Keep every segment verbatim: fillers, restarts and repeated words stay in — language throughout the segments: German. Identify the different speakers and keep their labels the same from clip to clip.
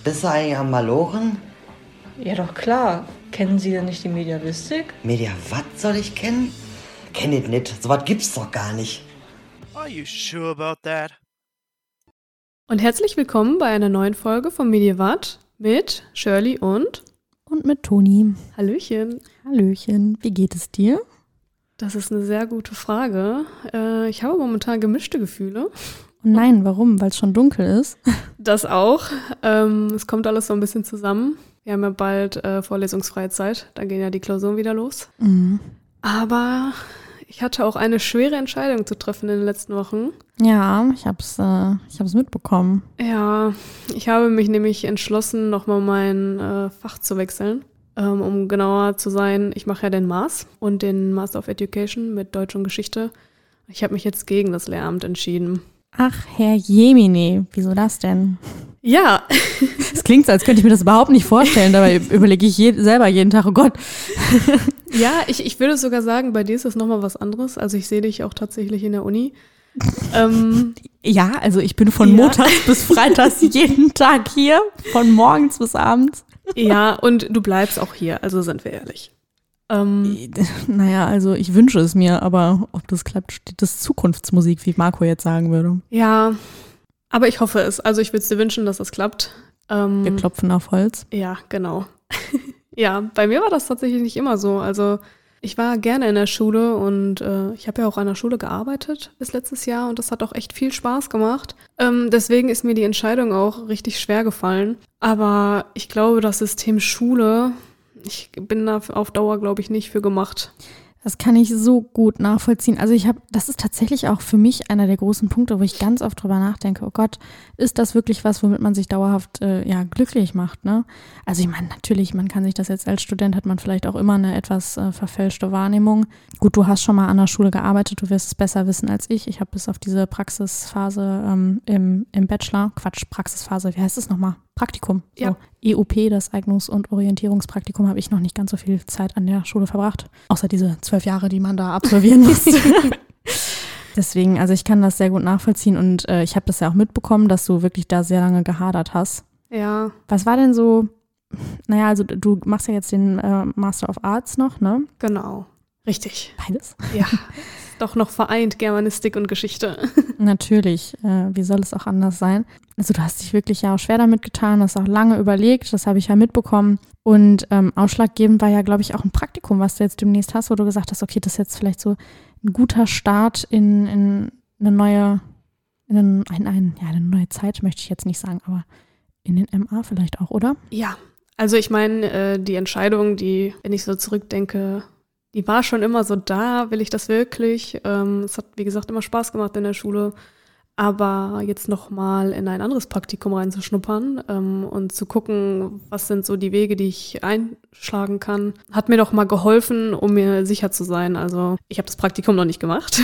Speaker 1: Bist du eigentlich am Malochen?
Speaker 2: Ja, doch klar. Kennen Sie denn nicht die Mediavistik?
Speaker 1: Media, was soll ich kennen? Kenn ich nicht. So was gibt's doch gar nicht.
Speaker 3: Are you sure about that?
Speaker 4: Und herzlich willkommen bei einer neuen Folge von Mediavat mit Shirley und...
Speaker 5: Und mit Toni.
Speaker 4: Hallöchen.
Speaker 5: Hallöchen. Wie geht es dir?
Speaker 4: Das ist eine sehr gute Frage. Äh, ich habe momentan gemischte Gefühle.
Speaker 5: Und nein, warum? Weil es schon dunkel ist?
Speaker 4: Das auch. Ähm, es kommt alles so ein bisschen zusammen. Wir haben ja bald äh, vorlesungsfreie Zeit. Da gehen ja die Klausuren wieder los.
Speaker 5: Mhm.
Speaker 4: Aber ich hatte auch eine schwere Entscheidung zu treffen in den letzten Wochen.
Speaker 5: Ja, ich habe es äh, ich hab's mitbekommen.
Speaker 4: Ja, ich habe mich nämlich entschlossen, nochmal mein äh, Fach zu wechseln. Ähm, um genauer zu sein, ich mache ja den Maß und den Master of Education mit Deutsch und Geschichte. Ich habe mich jetzt gegen das Lehramt entschieden.
Speaker 5: Ach, Herr Jemine, wieso das denn?
Speaker 4: Ja.
Speaker 5: Es klingt so, als könnte ich mir das überhaupt nicht vorstellen, dabei überlege ich je, selber jeden Tag, oh Gott.
Speaker 4: Ja, ich, ich würde sogar sagen, bei dir ist das nochmal was anderes. Also ich sehe dich auch tatsächlich in der Uni. ähm,
Speaker 5: ja, also ich bin von
Speaker 4: ja.
Speaker 5: montags bis freitags jeden Tag hier, von morgens bis abends.
Speaker 4: Ja, und du bleibst auch hier, also sind wir ehrlich. Ähm,
Speaker 5: naja, also ich wünsche es mir, aber ob das klappt, steht das Zukunftsmusik, wie Marco jetzt sagen würde.
Speaker 4: Ja, aber ich hoffe es. Also ich würde es dir wünschen, dass es klappt. Ähm,
Speaker 5: Wir klopfen auf Holz.
Speaker 4: Ja, genau. Ja, bei mir war das tatsächlich nicht immer so. Also ich war gerne in der Schule und äh, ich habe ja auch an der Schule gearbeitet bis letztes Jahr und das hat auch echt viel Spaß gemacht. Ähm, deswegen ist mir die Entscheidung auch richtig schwer gefallen. Aber ich glaube, das System Schule, ich bin da auf Dauer, glaube ich, nicht für gemacht.
Speaker 5: Das kann ich so gut nachvollziehen. Also ich habe, das ist tatsächlich auch für mich einer der großen Punkte, wo ich ganz oft drüber nachdenke, oh Gott, ist das wirklich was, womit man sich dauerhaft äh, ja glücklich macht, ne? Also ich meine, natürlich, man kann sich das jetzt als Student, hat man vielleicht auch immer eine etwas äh, verfälschte Wahrnehmung. Gut, du hast schon mal an der Schule gearbeitet, du wirst es besser wissen als ich. Ich habe bis auf diese Praxisphase ähm, im, im Bachelor, Quatsch, Praxisphase, wie heißt es nochmal? Praktikum. So.
Speaker 4: Ja.
Speaker 5: E U P, das Eignungs- und Orientierungspraktikum, habe ich noch nicht ganz so viel Zeit an der Schule verbracht. Außer diese zwölf Jahre, die man da absolvieren muss. Deswegen, also ich kann das sehr gut nachvollziehen und äh, ich habe das ja auch mitbekommen, dass du wirklich da sehr lange gehadert hast.
Speaker 4: Ja.
Speaker 5: Was war denn so, naja, also du machst ja jetzt den äh, Master of Arts noch, ne?
Speaker 4: Genau. Richtig.
Speaker 5: Beides?
Speaker 4: Ja. Doch noch vereint, Germanistik und Geschichte.
Speaker 5: Natürlich, äh, wie soll es auch anders sein? Also du hast dich wirklich ja auch schwer damit getan, hast auch lange überlegt, das habe ich ja mitbekommen. Und ähm, ausschlaggebend war ja, glaube ich, auch ein Praktikum, was du jetzt demnächst hast, wo du gesagt hast, okay, das ist jetzt vielleicht so ein guter Start in, in eine neue, in ein, ein, ein, ja, eine neue Zeit, möchte ich jetzt nicht sagen, aber in den M A vielleicht auch, oder?
Speaker 4: Ja, also ich meine, äh, die Entscheidung, die, wenn ich so zurückdenke, die war schon immer so da, will ich das wirklich? Ähm, es hat, wie gesagt, immer Spaß gemacht in der Schule. Aber jetzt nochmal in ein anderes Praktikum reinzuschnuppern ähm, und zu gucken, was sind so die Wege, die ich einschlagen kann, hat mir doch mal geholfen, um mir sicher zu sein. Also ich habe das Praktikum noch nicht gemacht,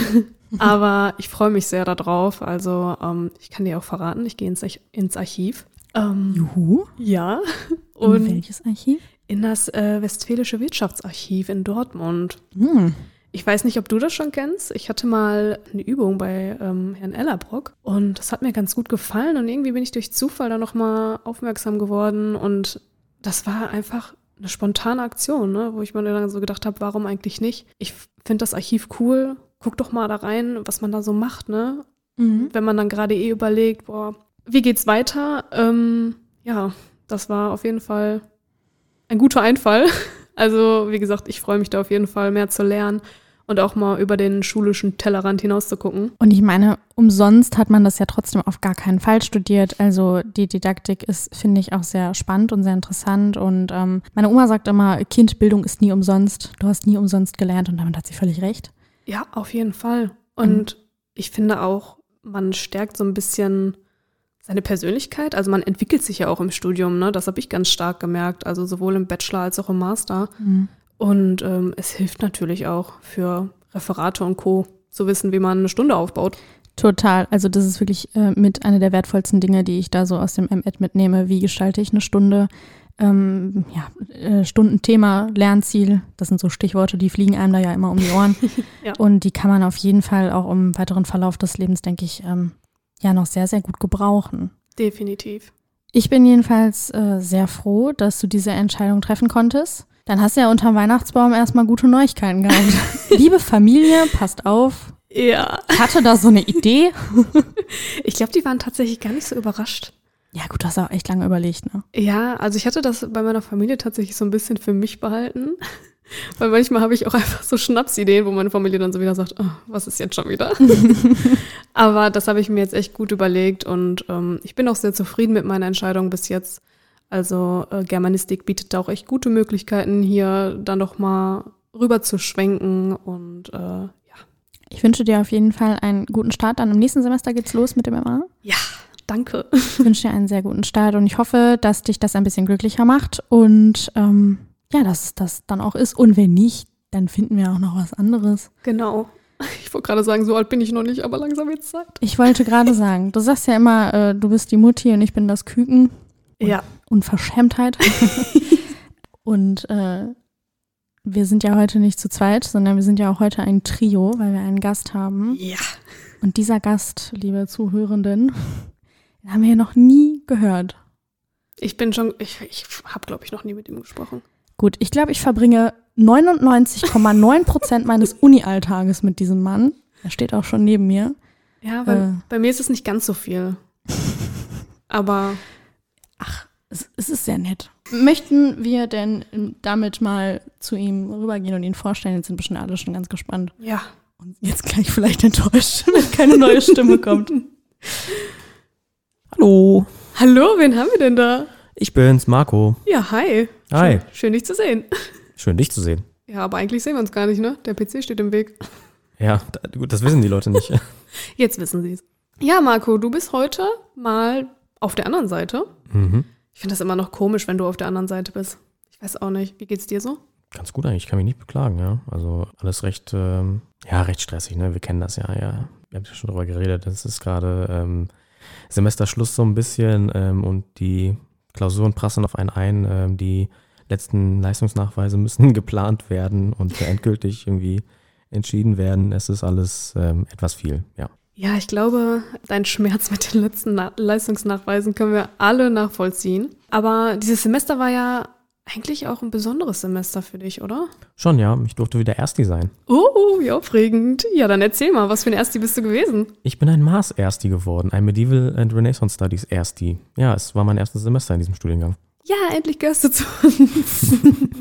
Speaker 4: aber ich freue mich sehr darauf. Also ähm, ich kann dir auch verraten, ich gehe ins, ins Archiv. Ähm,
Speaker 5: Juhu.
Speaker 4: Ja.
Speaker 5: Und
Speaker 4: Und
Speaker 5: in welches Archiv?
Speaker 4: in das äh, Westfälische Wirtschaftsarchiv in Dortmund.
Speaker 5: Hm.
Speaker 4: Ich weiß nicht, ob du das schon kennst. Ich hatte mal eine Übung bei ähm, Herrn Ellerbrock und das hat mir ganz gut gefallen und irgendwie bin ich durch Zufall da nochmal aufmerksam geworden und das war einfach eine spontane Aktion, ne, wo ich mir dann so gedacht habe, warum eigentlich nicht? Ich finde das Archiv cool, guck doch mal da rein, was man da so macht, ne?
Speaker 5: Mhm.
Speaker 4: Wenn man dann gerade eh überlegt, boah, wie geht's weiter? Ähm, ja, das war auf jeden Fall ein guter Einfall. Also, wie gesagt, ich freue mich da auf jeden Fall mehr zu lernen und auch mal über den schulischen Tellerrand hinaus zu gucken.
Speaker 5: Und ich meine, umsonst hat man das ja trotzdem auf gar keinen Fall studiert. Also die Didaktik ist, finde ich, auch sehr spannend und sehr interessant. Und ähm, meine Oma sagt immer, Kindbildung ist nie umsonst. Du hast nie umsonst gelernt und damit hat sie völlig recht.
Speaker 4: Ja, auf jeden Fall. Und mhm. ich finde auch, man stärkt so ein bisschen seine Persönlichkeit. Also man entwickelt sich ja auch im Studium, ne? Das habe ich ganz stark gemerkt. Also sowohl im Bachelor als auch im Master. Mhm. Und ähm, es hilft natürlich auch für Referate und Co. zu wissen, wie man eine Stunde aufbaut.
Speaker 5: Total. Also das ist wirklich äh, mit einer der wertvollsten Dinge, die ich da so aus dem M Ed mitnehme. Wie gestalte ich eine Stunde? Ähm, ja, äh, Stundenthema, Lernziel, das sind so Stichworte, die fliegen einem da ja immer um die Ohren. Ja. Und die kann man auf jeden Fall auch im weiteren Verlauf des Lebens, denke ich, ähm, ja noch sehr, sehr gut gebrauchen.
Speaker 4: Definitiv.
Speaker 5: Ich bin jedenfalls äh, sehr froh, dass du diese Entscheidung treffen konntest. Dann hast du ja unterm Weihnachtsbaum erstmal gute Neuigkeiten gehabt. Liebe Familie, passt auf.
Speaker 4: Ja.
Speaker 5: Ich hatte da so eine Idee.
Speaker 4: Ich glaube, die waren tatsächlich gar nicht so überrascht.
Speaker 5: Ja gut, du hast auch echt lange überlegt, ne?
Speaker 4: Ja, also ich hatte das bei meiner Familie tatsächlich so ein bisschen für mich behalten. Weil manchmal habe ich auch einfach so Schnapsideen, wo meine Familie dann so wieder sagt, oh, was ist jetzt schon wieder? Aber das habe ich mir jetzt echt gut überlegt und ähm, ich bin auch sehr zufrieden mit meiner Entscheidung bis jetzt. Also äh, Germanistik bietet da auch echt gute Möglichkeiten, hier dann doch mal rüber zu schwenken und äh, ja.
Speaker 5: Ich wünsche dir auf jeden Fall einen guten Start. Dann im nächsten Semester geht's los mit dem M A.
Speaker 4: Ja, danke.
Speaker 5: Ich wünsche dir einen sehr guten Start und ich hoffe, dass dich das ein bisschen glücklicher macht und ähm, ja, dass es das dann auch ist. Und wenn nicht, dann finden wir auch noch was anderes.
Speaker 4: Genau. Ich wollte gerade sagen, so alt bin ich noch nicht, aber langsam wird es Zeit.
Speaker 5: Ich wollte gerade sagen, du sagst ja immer, äh, du bist die Mutti und ich bin das Küken.
Speaker 4: Ja.
Speaker 5: Unverschämtheit. Und äh, wir sind ja heute nicht zu zweit, sondern wir sind ja auch heute ein Trio, weil wir einen Gast haben.
Speaker 4: Ja.
Speaker 5: Und dieser Gast, liebe Zuhörenden, den haben wir ja noch nie gehört.
Speaker 4: Ich bin schon, ich, ich habe, glaube ich, noch nie mit ihm gesprochen.
Speaker 5: Gut, ich glaube, ich verbringe neunundneunzig Komma neun Prozent meines Uni-Alltages mit diesem Mann. Er steht auch schon neben mir.
Speaker 4: Ja, bei,
Speaker 5: Äh.
Speaker 4: bei mir ist es nicht ganz so viel. Aber
Speaker 5: Ach, es, es ist sehr nett. Möchten wir denn damit mal zu ihm rübergehen und ihn vorstellen? Jetzt sind bestimmt alle schon ganz gespannt.
Speaker 4: ja.
Speaker 5: Und jetzt gleich vielleicht enttäuscht, wenn keine neue Stimme kommt.
Speaker 6: Hallo,
Speaker 4: Hallo, wen haben wir denn da?
Speaker 6: ich bin's, Marco.
Speaker 4: Ja, hi.
Speaker 6: Hi.
Speaker 4: Schön, schön dich zu sehen.
Speaker 6: Schön, dich zu sehen.
Speaker 4: Ja, aber eigentlich sehen wir uns gar nicht, ne? Der P C steht im Weg.
Speaker 6: Ja, da, gut, das wissen die Leute nicht.
Speaker 4: Jetzt wissen sie es. Ja, Marco, du bist heute mal auf der anderen Seite.
Speaker 6: Mhm.
Speaker 4: Ich finde das immer noch komisch, wenn du auf der anderen Seite bist. Ich weiß auch nicht. Wie geht's dir so?
Speaker 6: Ganz gut eigentlich, ich kann mich nicht beklagen, ja. Also alles recht, ähm, ja, recht stressig, ne? Wir kennen das ja, ja. Wir haben ja schon drüber geredet. Das ist gerade ähm, Semesterschluss so ein bisschen ähm, und die Klausuren prassen auf einen ein. Ähm, die letzten Leistungsnachweise müssen geplant werden und endgültig irgendwie entschieden werden. Es ist alles ähm, etwas viel, ja.
Speaker 4: Ja, ich glaube, dein Schmerz mit den letzten Na- Leistungsnachweisen können wir alle nachvollziehen. Aber dieses Semester war ja eigentlich auch ein besonderes Semester für dich, oder?
Speaker 6: Schon, ja. Ich durfte wieder Ersti sein.
Speaker 4: Oh, wie aufregend. Ja, dann erzähl mal, was für ein Ersti bist du gewesen?
Speaker 6: Ich bin ein Maß-Ersti geworden, ein Medieval and Renaissance Studies Ersti. Ja, es war mein erstes Semester in diesem Studiengang.
Speaker 4: Ja, endlich gehörst du zu uns.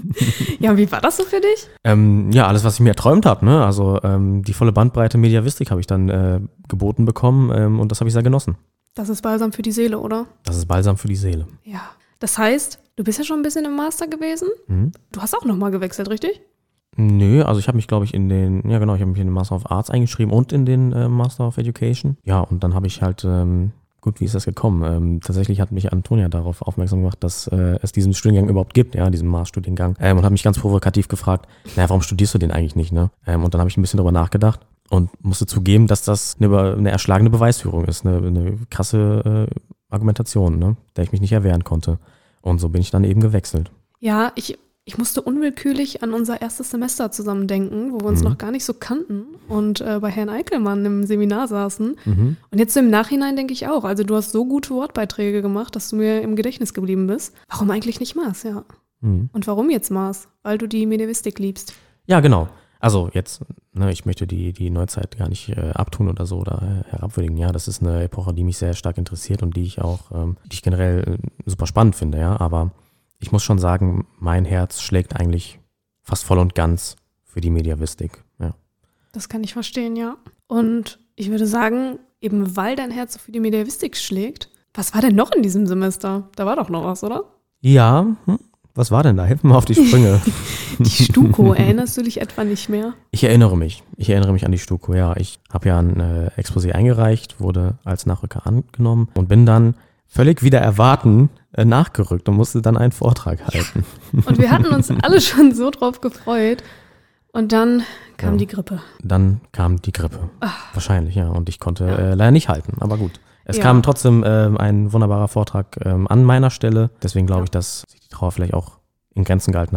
Speaker 4: Ja, und wie war das so für dich?
Speaker 6: Ähm, ja, alles, was ich mir erträumt habe, ne? Also ähm, die volle Bandbreite Mediavistik habe ich dann äh, geboten bekommen ähm, und das habe ich sehr genossen.
Speaker 4: Das ist balsam für die Seele, oder?
Speaker 6: Das ist Balsam für die Seele.
Speaker 4: Ja. Das heißt, du bist ja schon ein bisschen im Master gewesen.
Speaker 6: Mhm.
Speaker 4: Du hast auch nochmal gewechselt, richtig?
Speaker 6: Nö, also ich habe mich, glaube ich, in den, ja genau, ich habe mich in den Master of Arts eingeschrieben und in den äh, Master of Education. Ja, und dann habe ich halt, ähm, gut, wie ist das gekommen? Ähm, tatsächlich hat mich Antonia darauf aufmerksam gemacht, dass äh, es diesen Studiengang überhaupt gibt, ja, diesen Masterstudiengang. Ähm, und hat mich ganz provokativ gefragt, naja, warum studierst du den eigentlich nicht, ne? Ähm, und dann habe ich ein bisschen drüber nachgedacht und musste zugeben, dass das eine, eine erschlagene Beweisführung ist, eine, eine krasse äh, Argumentation, ne, der ich mich nicht erwehren konnte. Und so bin ich dann eben gewechselt.
Speaker 4: Ja, ich, ich musste unwillkürlich an unser erstes Semester zusammen denken, wo wir uns
Speaker 6: Mhm.
Speaker 4: noch gar nicht so kannten und äh, bei Herrn Eickelmann im Seminar saßen.
Speaker 6: Mhm.
Speaker 4: Und jetzt so im Nachhinein denke ich auch, also du hast so gute Wortbeiträge gemacht, dass du mir im Gedächtnis geblieben bist. Warum eigentlich nicht Maß, ja?
Speaker 6: Mhm.
Speaker 4: Und warum jetzt Maß? Weil du die Mediavistik liebst.
Speaker 6: Ja, genau. Also jetzt, ne, ich möchte die, die Neuzeit gar nicht äh, abtun oder so oder äh, herabwürdigen. Ja, das ist eine Epoche, die mich sehr stark interessiert und die ich auch, ähm, die ich generell äh, super spannend finde, ja. Aber ich muss schon sagen, mein Herz schlägt eigentlich fast voll und ganz für die Mediavistik, ja.
Speaker 4: Das kann ich verstehen, ja. Und ich würde sagen, eben weil dein Herz so für die Mediavistik schlägt, was war denn noch in diesem Semester? Da war doch noch was, oder?
Speaker 6: Ja, hm? Was war denn da? Hilf mir mal auf die Sprünge.
Speaker 4: Die Stuko, erinnerst du dich etwa nicht mehr?
Speaker 6: Ich erinnere mich. Ich erinnere mich an die Stuko, ja. Ich habe ja ein äh, Exposé eingereicht, wurde als Nachrücker angenommen und bin dann völlig wider Erwarten äh, nachgerückt und musste dann einen Vortrag halten.
Speaker 4: Und wir hatten uns alle schon so drauf gefreut. Und dann kam
Speaker 6: Ja.
Speaker 4: die Grippe.
Speaker 6: Dann kam die Grippe.
Speaker 4: Ach.
Speaker 6: Wahrscheinlich, ja. Und ich konnte
Speaker 4: Ja.
Speaker 6: äh, leider nicht halten, aber gut. Es
Speaker 4: Ja.
Speaker 6: kam trotzdem äh, ein wunderbarer Vortrag ähm, an meiner Stelle. Deswegen glaube
Speaker 4: Ja.
Speaker 6: ich, dass sich die Trauer vielleicht auch in Grenzen gehalten hat.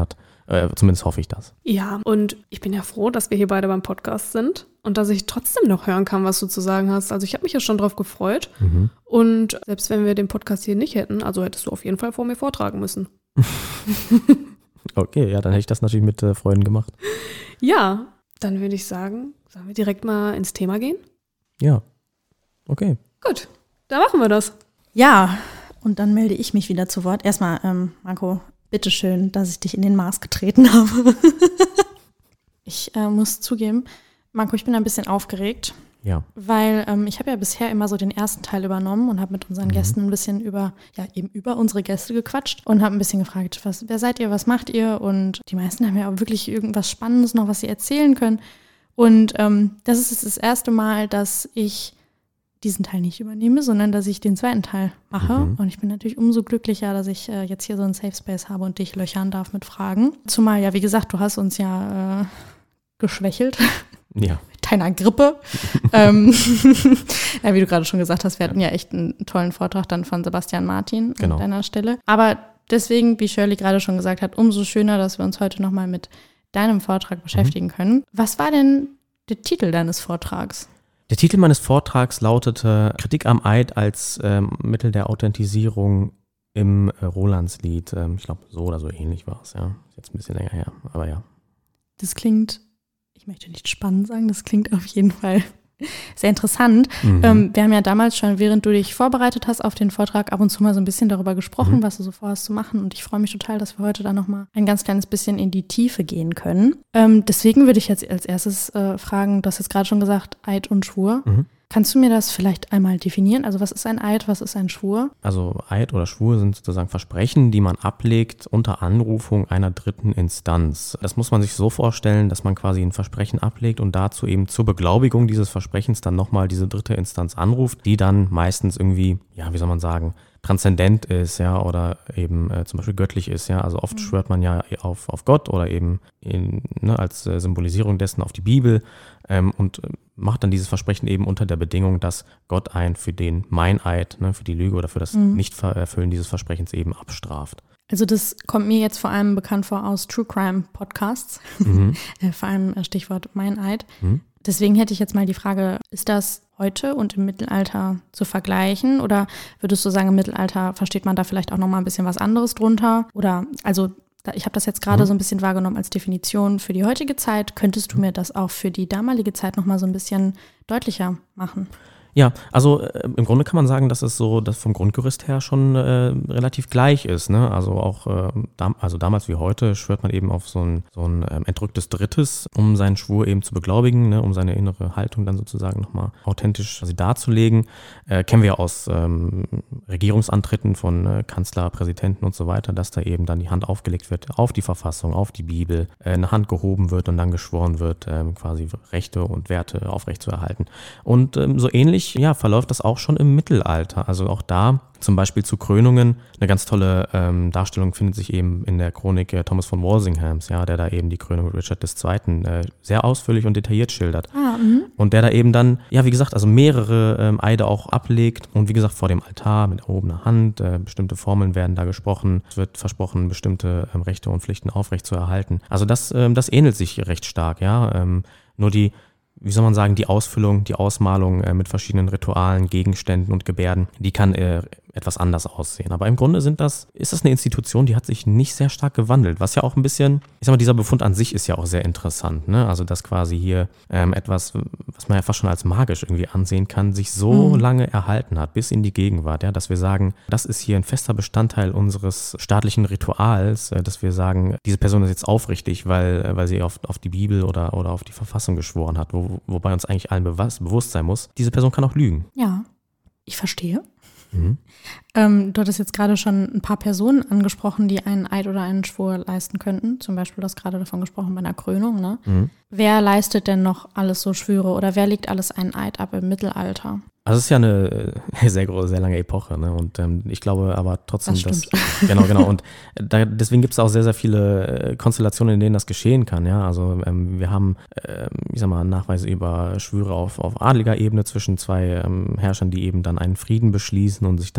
Speaker 6: Äh, zumindest hoffe ich das.
Speaker 4: Ja, und ich bin ja froh, dass wir hier beide beim Podcast sind und dass ich trotzdem noch hören kann, was du zu sagen hast. Also ich habe mich ja schon drauf gefreut.
Speaker 6: Mhm.
Speaker 4: Und selbst wenn wir den Podcast hier nicht hätten, also hättest du auf jeden Fall vor mir vortragen müssen.
Speaker 6: Okay, ja, dann hätte ich das natürlich mit äh, Freuden gemacht.
Speaker 4: Ja, dann würde ich sagen, sollen wir direkt mal ins Thema gehen?
Speaker 6: Ja, okay.
Speaker 4: Gut, dann machen wir das.
Speaker 5: Ja, und dann melde ich mich wieder zu Wort. Erstmal, ähm, Marco, bitteschön, dass ich dich in den Mars getreten habe. Ich äh, muss zugeben, Marco, ich bin ein bisschen aufgeregt,
Speaker 6: Ja.
Speaker 5: weil ähm, ich habe ja bisher immer so den ersten Teil übernommen und habe mit unseren
Speaker 6: Mhm.
Speaker 5: Gästen ein bisschen über, ja eben über unsere Gäste gequatscht und habe ein bisschen gefragt, was, wer seid ihr, was macht ihr? Und die meisten haben ja auch wirklich irgendwas Spannendes noch, was sie erzählen können. Und ähm, das ist jetzt das erste Mal, dass ich diesen Teil nicht übernehme, sondern dass ich den zweiten Teil mache.
Speaker 6: Mhm.
Speaker 5: Und ich bin natürlich umso glücklicher, dass ich äh, jetzt hier so einen Safe Space habe und dich löchern darf mit Fragen. Zumal, ja, wie gesagt, du hast uns ja äh, geschwächelt
Speaker 6: Ja.
Speaker 5: mit deiner Grippe. ähm, ja, wie du gerade schon gesagt hast, wir hatten ja echt einen tollen Vortrag dann von Sebastian Martin
Speaker 6: Genau.
Speaker 5: an deiner Stelle. Aber deswegen, wie Shirley gerade schon gesagt hat, umso schöner, dass wir uns heute nochmal mit deinem Vortrag beschäftigen können. Was war denn der Titel deines Vortrags?
Speaker 6: Der Titel meines Vortrags lautete Kritik am Eid als ähm, Mittel der Authentisierung im äh, Rolandslied. Ähm, ich glaube, so oder so ähnlich war es, ja. Ist jetzt ein bisschen länger her, aber ja.
Speaker 5: Das klingt, ich möchte nicht spannend sagen, das klingt auf jeden Fall sehr interessant.
Speaker 6: Mhm.
Speaker 5: Ähm, wir haben ja damals schon, während du dich vorbereitet hast auf den Vortrag, ab und zu mal so ein bisschen darüber gesprochen,
Speaker 6: Mhm.
Speaker 5: was du so vorhast zu machen. Und ich freue mich total, dass wir heute da nochmal ein ganz kleines bisschen in die Tiefe gehen können. Ähm, deswegen würde ich jetzt als erstes äh, fragen, du hast jetzt gerade schon gesagt, Eid und Schwur.
Speaker 6: Mhm.
Speaker 5: Kannst du mir das vielleicht einmal definieren? Also was ist ein Eid, was ist ein Schwur?
Speaker 6: Also Eid oder Schwur sind sozusagen Versprechen, die man ablegt unter Anrufung einer dritten Instanz. Das muss man sich so vorstellen, dass man quasi ein Versprechen ablegt und dazu eben zur Beglaubigung dieses Versprechens dann nochmal diese dritte Instanz anruft, die dann meistens irgendwie, ja, wie soll man sagen, transzendent ist, ja, oder eben äh, zum Beispiel göttlich ist, ja. Also oft schwört man ja auf, auf Gott oder eben in, ne, als äh, Symbolisierung dessen auf die Bibel ähm, und äh, macht dann dieses Versprechen eben unter der Bedingung, dass Gott einen für den Meineid, ne, für die Lüge oder für das
Speaker 5: Mhm.
Speaker 6: Nichterfüllen dieses Versprechens eben abstraft.
Speaker 5: Also das kommt mir jetzt vor allem bekannt vor aus True Crime Podcasts,
Speaker 6: Mhm.
Speaker 5: äh, vor allem äh, Stichwort Meineid.
Speaker 6: Mhm.
Speaker 5: Deswegen hätte ich jetzt mal die Frage, ist das heute und im Mittelalter zu vergleichen? Oder würdest du sagen, im Mittelalter versteht man da vielleicht auch nochmal ein bisschen was anderes drunter? Oder, also da- ich habe das jetzt gerade
Speaker 6: Mhm.
Speaker 5: so ein bisschen wahrgenommen als Definition für die heutige Zeit. Könntest du mir das auch für die damalige Zeit nochmal so ein bisschen deutlicher machen?
Speaker 6: Ja, also äh, im Grunde kann man sagen, dass es so, dass vom Grundgerüst her schon äh, relativ gleich ist. Ne? Also auch äh, dam also damals wie heute schwört man eben auf so ein, so ein ähm, entrücktes Drittes, um seinen Schwur eben zu beglaubigen, ne? Um seine innere Haltung dann sozusagen nochmal authentisch quasi darzulegen. Äh, kennen wir aus ähm, Regierungsantritten von äh, Kanzler, Präsidenten und so weiter, dass da eben dann die Hand aufgelegt wird auf die Verfassung, auf die Bibel, äh, eine Hand gehoben wird und dann geschworen wird, ähm, quasi Rechte und Werte aufrechtzuerhalten. Und ähm, so ähnlich ja, verläuft das auch schon im Mittelalter. Also auch da zum Beispiel zu Krönungen. Eine ganz tolle ähm, Darstellung findet sich eben in der Chronik äh, Thomas von Walsinghams, ja, der da eben die Krönung Richard der Zweiten äh, sehr ausführlich und detailliert schildert.
Speaker 5: Ah, mhm.
Speaker 6: Und der da eben dann, ja, wie gesagt, also mehrere ähm, Eide auch ablegt und wie gesagt vor dem Altar mit erhobener Hand, äh, bestimmte Formeln werden da gesprochen, es wird versprochen, bestimmte ähm, Rechte und Pflichten aufrechtzuerhalten. Also das, ähm, das ähnelt sich recht stark, ja, ähm, nur die wie soll man sagen, die Ausfüllung, die Ausmalung äh, mit verschiedenen Ritualen, Gegenständen und Gebärden, die kann äh, etwas anders aussehen. Aber im Grunde sind das, ist das eine Institution, die hat sich nicht sehr stark gewandelt, was ja auch ein bisschen, ich sag mal, dieser Befund an sich ist ja auch sehr interessant, ne? Also dass quasi hier ähm, etwas, was man ja fast schon als magisch irgendwie ansehen kann, sich so
Speaker 5: Mhm.
Speaker 6: lange erhalten hat, bis in die Gegenwart, ja, dass wir sagen, das ist hier ein fester Bestandteil unseres staatlichen Rituals, äh, dass wir sagen, diese Person ist jetzt aufrichtig, weil, äh, weil sie auf, auf die Bibel oder, oder auf die Verfassung geschworen hat, wo, wobei uns eigentlich allen bewusst, bewusst sein muss, diese Person kann auch lügen.
Speaker 5: Ja, ich verstehe.
Speaker 6: Mhm.
Speaker 5: Ähm, du hattest jetzt gerade schon ein paar Personen angesprochen, die einen Eid oder einen Schwur leisten könnten. Zum Beispiel, du hast gerade davon gesprochen bei einer Krönung. Ne?
Speaker 6: Mhm.
Speaker 5: Wer leistet denn noch alles so Schwüre oder wer legt alles einen Eid ab im Mittelalter?
Speaker 6: Also es ist ja eine äh, sehr große, sehr lange Epoche, ne? Und ähm, ich glaube aber trotzdem,
Speaker 5: Das
Speaker 6: dass
Speaker 5: stimmt.
Speaker 6: genau, genau. Und da, deswegen gibt es auch sehr, sehr viele äh, Konstellationen, in denen das geschehen kann. Ja, also ähm, wir haben, ähm, ich sag mal, Nachweise über Schwüre auf, auf adliger Ebene zwischen zwei ähm, Herrschern, die eben dann einen Frieden beschließen und sich dann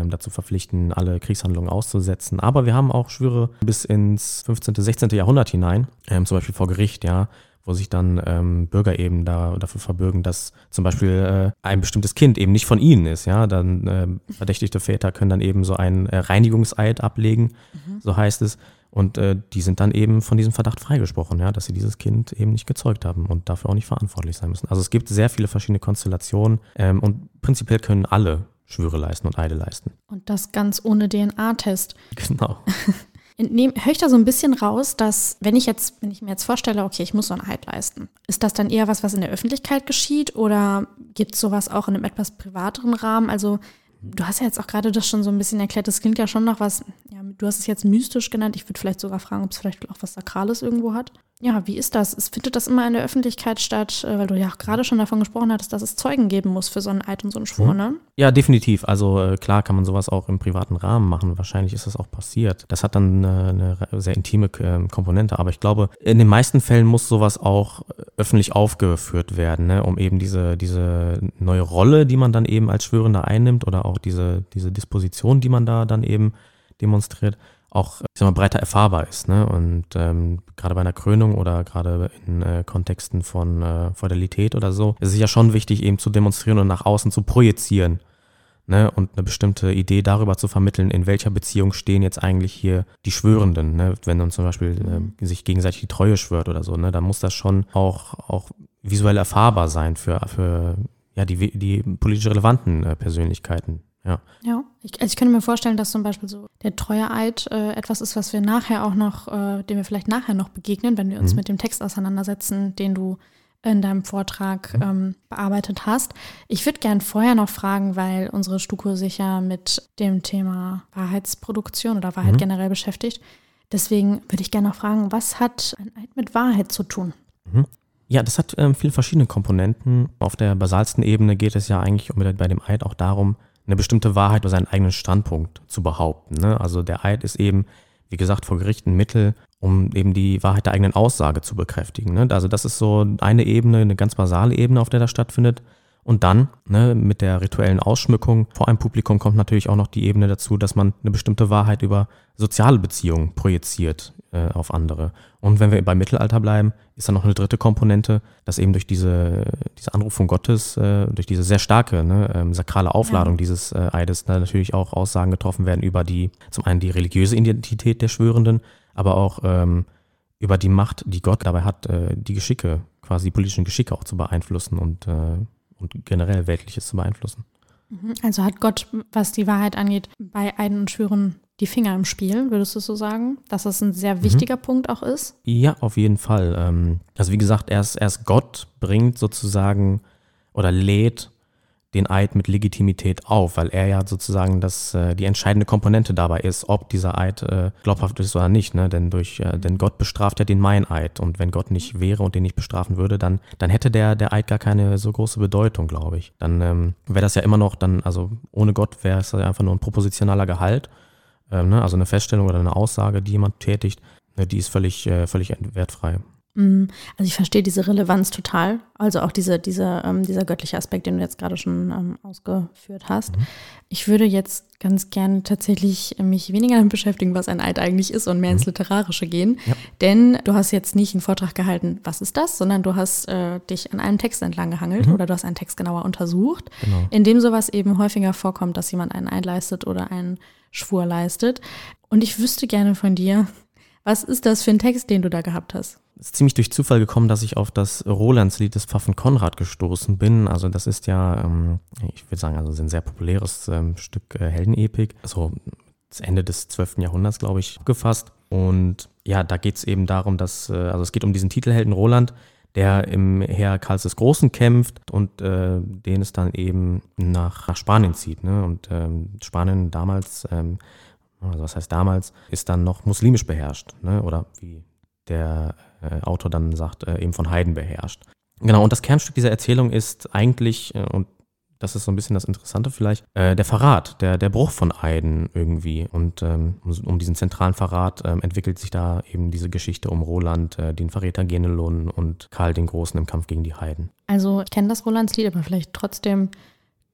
Speaker 6: äh, dazu verpflichten, alle Kriegshandlungen auszusetzen. Aber wir haben auch Schwüre bis ins fünfzehnten., sechzehnten. Jahrhundert hinein, ähm, zum Beispiel vor Gericht, ja, wo sich dann ähm, Bürger eben da, dafür verbürgen, dass zum Beispiel äh, ein bestimmtes Kind eben nicht von ihnen ist. Ja, dann äh, verdächtigte Väter können dann eben so einen äh, Reinigungseid ablegen, mhm. so heißt es. Und äh, die sind dann eben von diesem Verdacht freigesprochen, ja, dass sie dieses Kind eben nicht gezeugt haben und dafür auch nicht verantwortlich sein müssen. Also es gibt sehr viele verschiedene Konstellationen ähm, und prinzipiell können alle Schwüre leisten und Eide leisten.
Speaker 5: Und das ganz ohne D N A-Test.
Speaker 6: Genau.
Speaker 5: Entnehm, höre ich da so ein bisschen raus, dass wenn ich jetzt, wenn ich mir jetzt vorstelle, okay, ich muss so einen Eid leisten, ist das dann eher was, was in der Öffentlichkeit geschieht oder gibt es sowas auch in einem etwas privateren Rahmen? Also du hast ja jetzt auch gerade das schon so ein bisschen erklärt, das klingt ja schon noch was, ja, du hast es jetzt mystisch genannt, ich würde vielleicht sogar fragen, ob es vielleicht auch was Sakrales irgendwo hat. Ja, wie ist das? Es findet das immer in der Öffentlichkeit statt, weil du ja auch gerade schon davon gesprochen hattest, dass es Zeugen geben muss für so einen Eid und so einen Schwur, ne?
Speaker 6: Ja, definitiv. Also äh, klar kann man sowas auch im privaten Rahmen machen. Wahrscheinlich ist das auch passiert. Das hat dann äh, eine sehr intime äh, Komponente. Aber ich glaube, in den meisten Fällen muss sowas auch öffentlich aufgeführt werden, ne? Um eben diese, diese neue Rolle, die man dann eben als Schwörender einnimmt oder auch diese, diese Disposition, die man da dann eben demonstriert, auch, ich sag mal, breiter erfahrbar ist, ne? Und ähm, gerade bei einer Krönung oder gerade in äh, Kontexten von äh, Feudalität oder so, ist es ja schon wichtig, eben zu demonstrieren und nach außen zu projizieren, ne? Und eine bestimmte Idee darüber zu vermitteln, in welcher Beziehung stehen jetzt eigentlich hier die Schwörenden, ne? Wenn man zum Beispiel äh, sich gegenseitig die Treue schwört oder so, ne? Dann muss das schon auch, auch visuell erfahrbar sein für, für ja, die, die politisch relevanten äh, Persönlichkeiten. Ja.
Speaker 5: Ja, ich, also ich könnte mir vorstellen, dass zum Beispiel so der Treueeid äh, etwas ist, was wir nachher auch noch, äh, dem wir vielleicht nachher noch begegnen, wenn wir uns mhm. mit dem Text auseinandersetzen, den du in deinem Vortrag mhm. ähm, bearbeitet hast. Ich würde gern vorher noch fragen, weil unsere STUKO sich ja mit dem Thema Wahrheitsproduktion oder Wahrheit mhm. generell beschäftigt. Deswegen würde ich gerne noch fragen, was hat ein Eid mit Wahrheit zu tun?
Speaker 6: Mhm. Ja, das hat ähm, viele verschiedene Komponenten. Auf der basalsten Ebene geht es ja eigentlich bei dem Eid auch darum, eine bestimmte Wahrheit oder seinen eigenen Standpunkt zu behaupten, ne? Also der Eid ist eben, wie gesagt, vor Gericht ein Mittel, um eben die Wahrheit der eigenen Aussage zu bekräftigen, ne? Also das ist so eine Ebene, eine ganz basale Ebene, auf der das stattfindet. Und dann, ne, mit der rituellen Ausschmückung vor einem Publikum kommt natürlich auch noch die Ebene dazu, dass man eine bestimmte Wahrheit über soziale Beziehungen projiziert äh, auf andere. Und wenn wir beim Mittelalter bleiben, ist dann noch eine dritte Komponente, dass eben durch diese, diese Anrufung Gottes, äh, durch diese sehr starke, ne, ähm, sakrale Aufladung ja. dieses äh, Eides, da natürlich auch Aussagen getroffen werden über die, zum einen die religiöse Identität der Schwörenden, aber auch ähm, über die Macht, die Gott dabei hat, äh, die Geschicke, quasi die politischen Geschicke auch zu beeinflussen und äh, und generell Weltliches zu beeinflussen.
Speaker 5: Also hat Gott, was die Wahrheit angeht, bei Eiden und Schwüren die Finger im Spiel, würdest du so sagen? Dass das ein sehr wichtiger mhm. Punkt auch ist?
Speaker 6: Ja, auf jeden Fall. Also wie gesagt, erst, erst Gott bringt sozusagen oder lädt den Eid mit Legitimität auf, weil er ja sozusagen das, die entscheidende Komponente dabei ist, ob dieser Eid äh, glaubhaft ist oder nicht. Ne? Denn, durch, äh, denn Gott bestraft ja den Meineid. Und wenn Gott nicht wäre und den nicht bestrafen würde, dann, dann hätte der, der Eid gar keine so große Bedeutung, glaube ich. Dann ähm, wäre das ja immer noch, dann, also ohne Gott wäre es einfach nur ein propositionaler Gehalt. Ähm, ne? Also eine Feststellung oder eine Aussage, die jemand tätigt, ne? Die ist völlig, äh, völlig wertfrei.
Speaker 5: Also ich verstehe diese Relevanz total, also auch diese, diese, ähm, dieser göttliche Aspekt, den du jetzt gerade schon ähm, ausgeführt hast. Mhm. Ich würde jetzt ganz gerne tatsächlich mich weniger damit beschäftigen, was ein Eid eigentlich ist und mehr mhm. ins Literarische gehen, ja. Denn du hast jetzt nicht einen Vortrag gehalten, was ist das, sondern du hast äh, dich an einem Text entlang gehangelt mhm. oder du hast einen Text genauer untersucht, genau. in dem sowas eben häufiger vorkommt, dass jemand einen Eid leistet oder einen Schwur leistet. Und ich wüsste gerne von dir, was ist das für ein Text, den du da gehabt hast?
Speaker 6: Es ist ziemlich durch Zufall gekommen, dass ich auf das Rolandslied des Pfaffen Konrad gestoßen bin. Also das ist ja, ähm, ich würde sagen, also ein sehr populäres ähm, Stück äh, Heldenepik. Also das Ende des zwölften Jahrhunderts, glaube ich, gefasst. Und ja, da geht es eben darum, dass, äh, also es geht um diesen Titelhelden Roland, der im Heer Karls des Großen kämpft und äh, den es dann eben nach, nach Spanien zieht. Ne? Und ähm, Spanien damals, ähm, also was heißt damals, ist dann noch muslimisch beherrscht, ne? Oder wie der äh, Autor dann sagt, äh, eben von Heiden beherrscht. Genau, und das Kernstück dieser Erzählung ist eigentlich, äh, und das ist so ein bisschen das Interessante vielleicht, äh, der Verrat, der, der Bruch von Eiden irgendwie. Und ähm, um, um diesen zentralen Verrat äh, entwickelt sich da eben diese Geschichte um Roland, äh, den Verräter Genelon und Karl den Großen im Kampf gegen die Heiden.
Speaker 5: Also ich kenne das Rolandslied, aber vielleicht trotzdem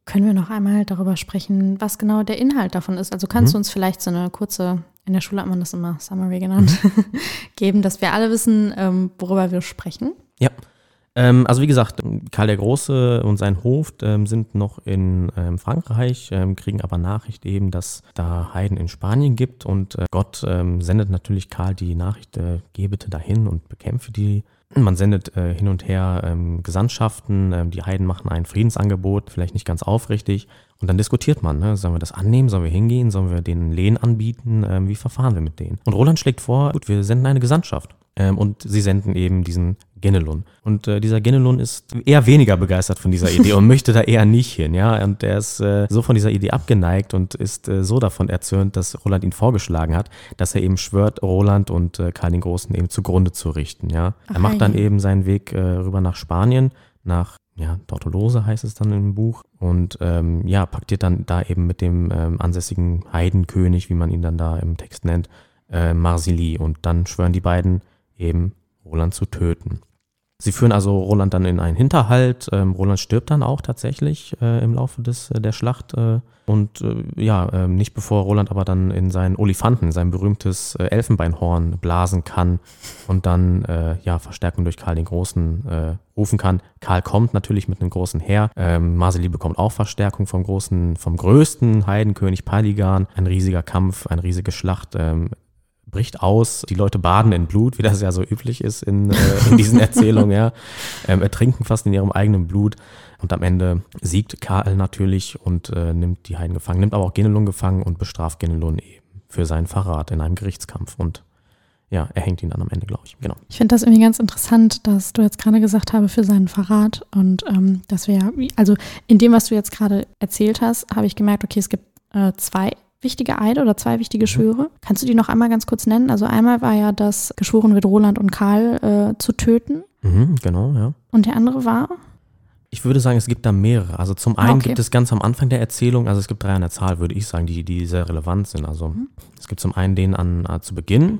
Speaker 5: können wir noch einmal darüber sprechen, was genau der Inhalt davon ist. Also kannst
Speaker 6: Mhm.
Speaker 5: du uns vielleicht so eine kurze, in der Schule hat man das immer Summary genannt, geben, dass wir alle wissen, ähm, worüber wir sprechen?
Speaker 6: Ja, ähm, also wie gesagt, Karl der Große und sein Hof ähm, sind noch in ähm, Frankreich, ähm, kriegen aber Nachricht eben, dass da Heiden in Spanien gibt und äh, Gott ähm, sendet natürlich Karl die Nachricht, äh, geh bitte dahin und bekämpfe die. Man sendet äh, hin und her ähm, Gesandtschaften, ähm, die Heiden machen ein Friedensangebot, vielleicht nicht ganz aufrichtig und dann diskutiert man, ne? Sollen wir das annehmen, sollen wir hingehen, sollen wir denen Lehen anbieten, ähm, wie verfahren wir mit denen? Und Roland schlägt vor, gut, wir senden eine Gesandtschaft ähm, und sie senden eben diesen Genelon. Und äh, dieser Genelon ist eher weniger begeistert von dieser Idee und möchte da eher nicht hin, ja. Und er ist äh, so von dieser Idee abgeneigt und ist äh, so davon erzürnt, dass Roland ihn vorgeschlagen hat, dass er eben schwört, Roland und äh, Karl den Großen eben zugrunde zu richten, ja.
Speaker 5: Ach,
Speaker 6: er macht dann
Speaker 5: hey.
Speaker 6: eben seinen Weg äh, rüber nach Spanien, nach ja, Tortolose heißt es dann im Buch und ähm, ja, paktiert dann da eben mit dem ähm, ansässigen Heidenkönig, wie man ihn dann da im Text nennt, äh, Marsili und dann schwören die beiden eben Roland zu töten. Sie führen also Roland dann in einen Hinterhalt. Ähm, Roland stirbt dann auch tatsächlich äh, im Laufe des, äh, der Schlacht. Äh, und äh, ja, äh, nicht bevor Roland aber dann in seinen Olifanten, sein berühmtes äh, Elfenbeinhorn blasen kann und dann äh, ja, Verstärkung durch Karl den Großen äh, rufen kann. Karl kommt natürlich mit einem großen Heer. Ähm, Marsili bekommt auch Verstärkung vom großen, vom größten Heidenkönig Paligan. Ein riesiger Kampf, eine riesige Schlacht. Ähm, bricht aus, die Leute baden in Blut, wie das ja so üblich ist in, äh, in diesen Erzählungen, ja. Ähm, ertrinken fast in ihrem eigenen Blut und am Ende siegt Karl natürlich und äh, nimmt die Heiden gefangen, nimmt aber auch Genelon gefangen und bestraft Genelon eben für seinen Verrat in einem Gerichtskampf und ja, er hängt ihn dann am Ende, glaube ich, genau.
Speaker 5: Ich finde das irgendwie ganz interessant, dass du jetzt gerade gesagt habe für seinen Verrat und ähm, dass wir, also in dem, was du jetzt gerade erzählt hast, habe ich gemerkt, okay, es gibt äh, zwei wichtige Eide oder zwei wichtige Schwüre. Kannst du die noch einmal ganz kurz nennen? Also einmal war ja, dass geschworen wird, Roland und Karl äh, zu töten.
Speaker 6: Mhm, genau, ja.
Speaker 5: Und der andere war?
Speaker 6: Ich würde sagen, es gibt da mehrere. Also zum einen
Speaker 5: Okay.
Speaker 6: gibt es ganz am Anfang der Erzählung, also es gibt drei an der Zahl, würde ich sagen, die, die sehr relevant sind. Also mhm. es gibt zum einen den an äh, zu Beginn,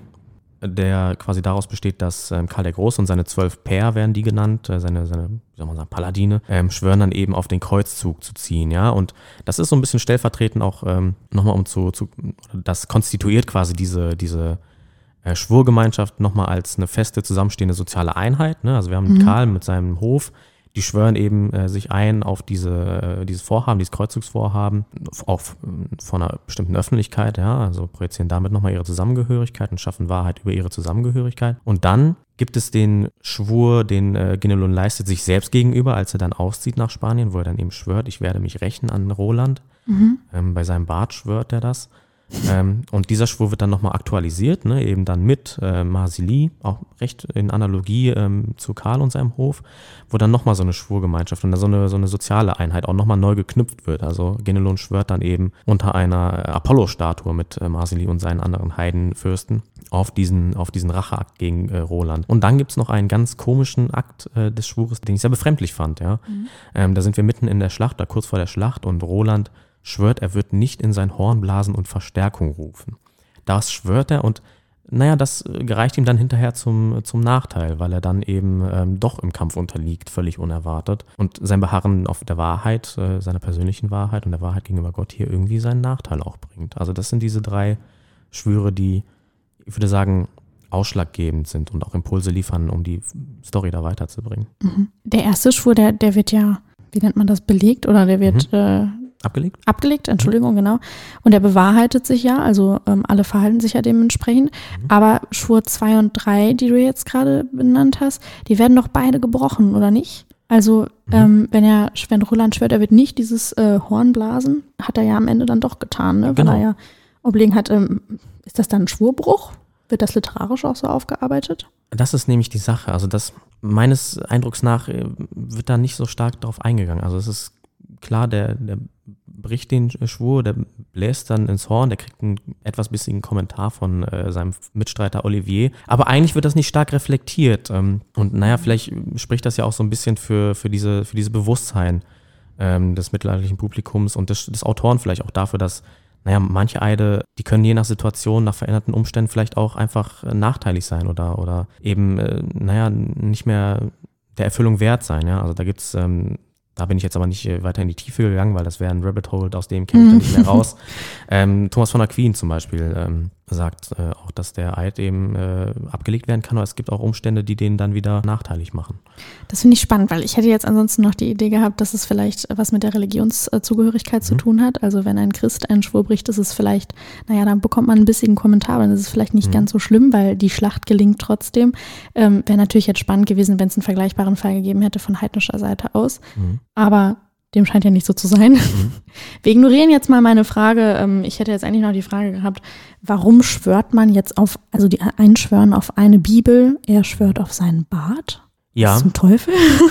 Speaker 6: der quasi daraus besteht, dass ähm, Karl der Große und seine zwölf Pair, werden die genannt, äh, seine, seine, wie soll man sagen, Paladine, ähm, schwören dann eben auf den Kreuzzug zu ziehen, ja, und das ist so ein bisschen stellvertretend auch ähm, nochmal um zu, zu, das konstituiert quasi diese, diese äh, Schwurgemeinschaft nochmal als eine feste, zusammenstehende soziale Einheit, ne, also wir haben
Speaker 5: Mhm.
Speaker 6: Karl mit seinem Hof, die schwören eben äh, sich ein auf diese, äh, dieses Vorhaben, dieses Kreuzzugsvorhaben, auch von einer bestimmten Öffentlichkeit, ja, also projizieren damit nochmal ihre Zusammengehörigkeit und schaffen Wahrheit über ihre Zusammengehörigkeit. Und dann gibt es den Schwur, den äh, Genelon leistet sich selbst gegenüber, als er dann auszieht nach Spanien, wo er dann eben schwört, ich werde mich rächen an Roland.
Speaker 5: Mhm.
Speaker 6: Ähm, bei seinem Bart schwört er das. Ähm, und dieser Schwur wird dann nochmal aktualisiert, ne, eben dann mit äh, Marsili, auch recht in Analogie ähm, zu Karl und seinem Hof, wo dann nochmal so eine Schwurgemeinschaft und so eine, so eine soziale Einheit auch nochmal neu geknüpft wird. Also Genelon schwört dann eben unter einer äh, Apollo-Statue mit äh, Marsili und seinen anderen Heidenfürsten auf diesen, auf diesen Racheakt gegen äh, Roland. Und dann gibt es noch einen ganz komischen Akt äh, des Schwures, den ich sehr befremdlich fand. Ja? Mhm. Ähm, da sind wir mitten in der Schlacht, da kurz vor der Schlacht und Roland schwört, er wird nicht in sein Horn blasen und Verstärkung rufen. Das schwört er und naja, das gereicht ihm dann hinterher zum, zum Nachteil, weil er dann eben ähm, doch im Kampf unterliegt, völlig unerwartet. Und sein Beharren auf der Wahrheit, äh, seiner persönlichen Wahrheit und der Wahrheit gegenüber Gott hier irgendwie seinen Nachteil auch bringt. Also das sind diese drei Schwüre, die, ich würde sagen, ausschlaggebend sind und auch Impulse liefern, um die Story da weiterzubringen.
Speaker 5: Mhm. Der erste Schwur, der, der wird ja, wie nennt man das, belegt oder der wird...
Speaker 6: Mhm.
Speaker 5: Äh,
Speaker 6: Abgelegt?
Speaker 5: Abgelegt, Entschuldigung, mhm. genau. Und der bewahrheitet sich ja, also ähm, alle verhalten sich ja dementsprechend. Mhm. Aber Schwur zwei und drei, die du jetzt gerade benannt hast, die werden doch beide gebrochen, oder nicht? Also mhm. ähm, wenn er, wenn Roland schwört, er wird nicht dieses äh, Horn blasen, hat er ja am Ende dann doch getan, ne?
Speaker 6: Genau.
Speaker 5: Weil er ja obliegen hat, ähm, ist das dann ein Schwurbruch? Wird das literarisch auch so aufgearbeitet?
Speaker 6: Das ist nämlich die Sache. Also das, meines Eindrucks nach, wird da nicht so stark drauf eingegangen. Also es ist klar, der, der bricht den Schwur, der bläst dann ins Horn, der kriegt einen etwas bissigen Kommentar von äh, seinem Mitstreiter Olivier. Aber eigentlich wird das nicht stark reflektiert. Ähm, und naja, vielleicht spricht das ja auch so ein bisschen für, für, diese, für diese Bewusstsein ähm, des mittelalterlichen Publikums und des, des Autoren vielleicht auch dafür, dass naja, manche Eide, die können je nach Situation, nach veränderten Umständen vielleicht auch einfach äh, nachteilig sein oder, oder eben, äh, naja, nicht mehr der Erfüllung wert sein. Ja? Also da gibt es ähm, Da bin ich jetzt aber nicht äh, weiter in die Tiefe gegangen, weil das wäre ein Rabbit Hole, aus dem käme ich dann nicht mehr raus. Ähm, Thomas von Aquin zum Beispiel ähm, sagt äh, auch, dass der Eid eben äh, abgelegt werden kann, aber es gibt auch Umstände, die den dann wieder nachteilig machen.
Speaker 5: Das finde ich spannend, weil ich hätte jetzt ansonsten noch die Idee gehabt, dass es vielleicht was mit der Religionszugehörigkeit mhm. zu tun hat. Also wenn ein Christ einen Schwur bricht, ist es vielleicht, naja, dann bekommt man einen bissigen Kommentar, aber das ist vielleicht nicht mhm. ganz so schlimm, weil die Schlacht gelingt trotzdem. Ähm, wäre natürlich jetzt spannend gewesen, wenn es einen vergleichbaren Fall gegeben hätte von heidnischer Seite aus. Mhm. Aber dem scheint ja nicht so zu sein. Mhm. Wir ignorieren jetzt mal meine Frage. Ich hätte jetzt eigentlich noch die Frage gehabt, warum schwört man jetzt auf, also die einen schwören auf eine Bibel, er schwört auf seinen Bart?
Speaker 6: Ja.
Speaker 5: Was zum Teufel?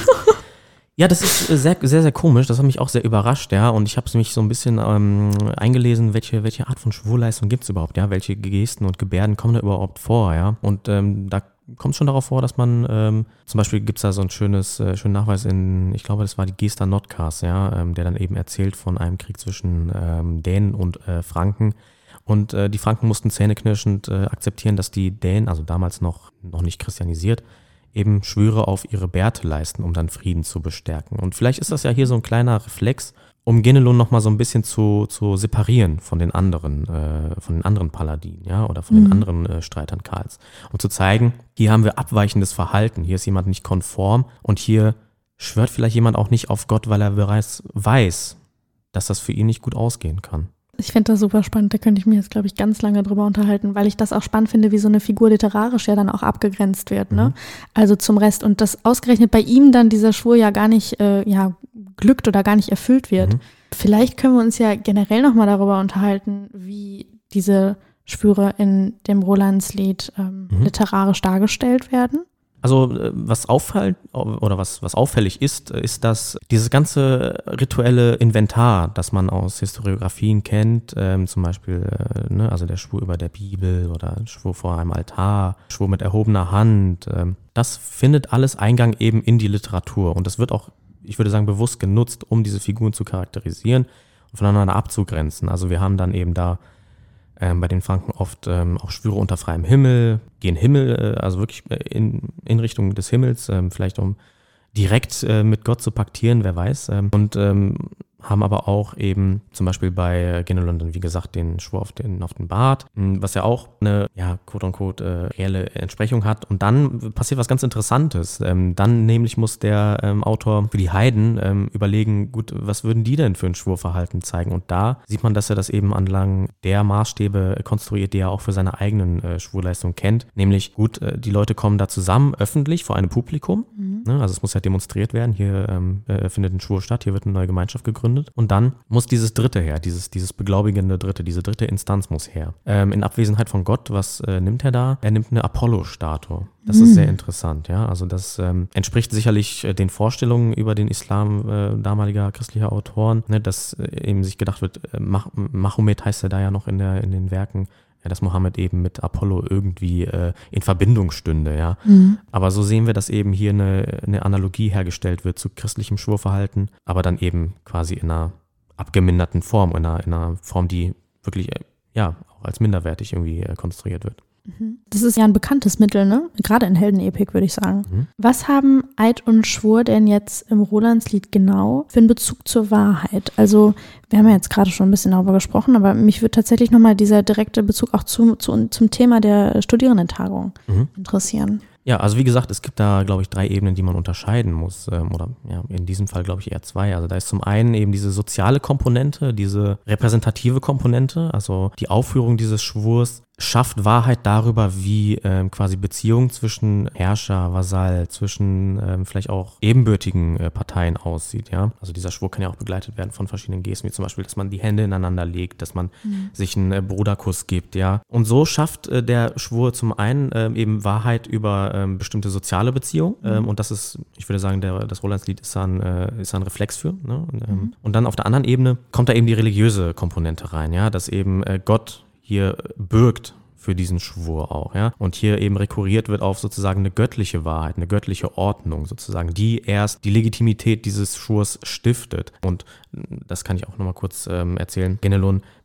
Speaker 6: Ja, das ist sehr, sehr, sehr komisch. Das hat mich auch sehr überrascht, ja. Und ich habe mich so ein bisschen ähm, eingelesen, welche, welche Art von Schwurleistung gibt es überhaupt, ja? Welche Gesten und Gebärden kommen da überhaupt vor, ja? Und ähm, da kommt schon darauf vor, dass man, ähm, zum Beispiel gibt es da so ein schönes, äh, schönen Nachweis in, ich glaube, das war die Gesta Notkas, ja, ähm, der dann eben erzählt von einem Krieg zwischen ähm, Dänen und äh, Franken. Und äh, die Franken mussten zähneknirschend äh, akzeptieren, dass die Dänen, also damals noch, noch nicht christianisiert, eben Schwüre auf ihre Bärte leisten, um dann Frieden zu bestärken. Und vielleicht ist das ja hier so ein kleiner Reflex, um Genelon nochmal so ein bisschen zu, zu separieren von den anderen, äh, von den anderen Paladinen, ja, oder von mhm. den anderen äh, Streitern Karls. Um zu zeigen, hier haben wir abweichendes Verhalten, hier ist jemand nicht konform und hier schwört vielleicht jemand auch nicht auf Gott, weil er bereits weiß, dass das für ihn nicht gut ausgehen kann.
Speaker 5: Ich finde das super spannend, da könnte ich mich jetzt, glaube ich, ganz lange drüber unterhalten, weil ich das auch spannend finde, wie so eine Figur literarisch ja dann auch abgegrenzt wird, ne? Mhm. Also zum Rest. Und dass ausgerechnet bei ihm dann dieser Schwur ja gar nicht äh, ja, glückt oder gar nicht erfüllt wird. Mhm. Vielleicht können wir uns ja generell nochmal darüber unterhalten, wie diese Schwüre in dem Rolandslied ähm, mhm. literarisch dargestellt werden.
Speaker 6: Also was auffällt oder was, was auffällig ist, ist, dass dieses ganze rituelle Inventar, das man aus Historiografien kennt, ähm, zum Beispiel äh, ne, also der Schwur über der Bibel oder Schwur vor einem Altar, Schwur mit erhobener Hand, ähm, das findet alles Eingang eben in die Literatur und das wird auch, ich würde sagen, bewusst genutzt, um diese Figuren zu charakterisieren und voneinander abzugrenzen. Also wir haben dann eben da Ähm, bei den Franken oft ähm, auch Schwüre unter freiem Himmel, gehen Himmel, äh, also wirklich in, in Richtung des Himmels, ähm, vielleicht um direkt äh, mit Gott zu paktieren, wer weiß. Ähm, und ähm, haben aber auch eben zum Beispiel bei Genelon dann, wie gesagt, den Schwur auf den, auf den Bart, was ja auch eine, ja, quote-unquote, äh, reelle Entsprechung hat. Und dann passiert was ganz Interessantes. Ähm, dann nämlich muss der ähm, Autor für die Heiden ähm, überlegen, gut, was würden die denn für ein Schwurverhalten zeigen? Und da sieht man, dass er das eben anlang der Maßstäbe konstruiert, die er auch für seine eigenen äh, Schwurleistungen kennt. Nämlich, gut, äh, die Leute kommen da zusammen, öffentlich, vor einem Publikum. Mhm. Ne? Also es muss ja demonstriert werden. Hier ähm, äh, findet ein Schwur statt, hier wird eine neue Gemeinschaft gegründet. Und dann muss dieses Dritte her, dieses, dieses beglaubigende Dritte, diese dritte Instanz muss her. Ähm, in Abwesenheit von Gott, was äh, nimmt er da? Er nimmt eine Apollo-Statue. Das mm. ist sehr interessant, ja. Also das ähm, entspricht sicherlich äh, den Vorstellungen über den Islam äh, damaliger christlicher Autoren, ne, dass äh, eben sich gedacht wird, äh, Mah- Mahomet heißt er da ja noch in, der, in den Werken, dass Mohammed eben mit Apollo irgendwie äh, in Verbindung stünde, ja. Mhm. Aber so sehen wir, dass eben hier eine, eine Analogie hergestellt wird zu christlichem Schwurverhalten, aber dann eben quasi in einer abgeminderten Form, in einer, in einer Form, die wirklich, äh, ja, auch als minderwertig irgendwie äh, konstruiert wird.
Speaker 5: Das ist ja ein bekanntes Mittel, ne? Gerade in Heldenepik, würde ich sagen. Mhm. Was haben Eid und Schwur denn jetzt im Rolandslied genau für einen Bezug zur Wahrheit? Also, wir haben ja jetzt gerade schon ein bisschen darüber gesprochen, aber mich würde tatsächlich nochmal dieser direkte Bezug auch zu, zu, zum Thema der Studierendentagung mhm. interessieren.
Speaker 6: Ja, also wie gesagt, es gibt da, glaube ich, drei Ebenen, die man unterscheiden muss. Ähm, oder ja, in diesem Fall, glaube ich, eher zwei. Also da ist zum einen eben diese soziale Komponente, diese repräsentative Komponente, also die Aufführung dieses Schwurs schafft Wahrheit darüber, wie ähm, quasi Beziehungen zwischen Herrscher, Vasall, zwischen ähm, vielleicht auch ebenbürtigen äh, Parteien aussieht, ja. Also dieser Schwur kann ja auch begleitet werden von verschiedenen Gesten, wie zum Beispiel, dass man die Hände ineinander legt, dass man mhm. sich einen äh, Bruderkuss gibt, ja. Und so schafft äh, der Schwur zum einen äh, eben Wahrheit über ähm, bestimmte soziale Beziehungen mhm. ähm, und das ist, ich würde sagen, der, das Rolandslied ist da ein, äh, ist da ein Reflex für, ne? Und, ähm, mhm. und dann auf der anderen Ebene kommt da eben die religiöse Komponente rein, ja, dass eben äh, Gott hier bürgt für diesen Schwur auch, ja. Und hier eben rekurriert wird auf sozusagen eine göttliche Wahrheit, eine göttliche Ordnung sozusagen, die erst die Legitimität dieses Schwurs stiftet. Und das kann ich auch nochmal kurz ähm, erzählen. Genelon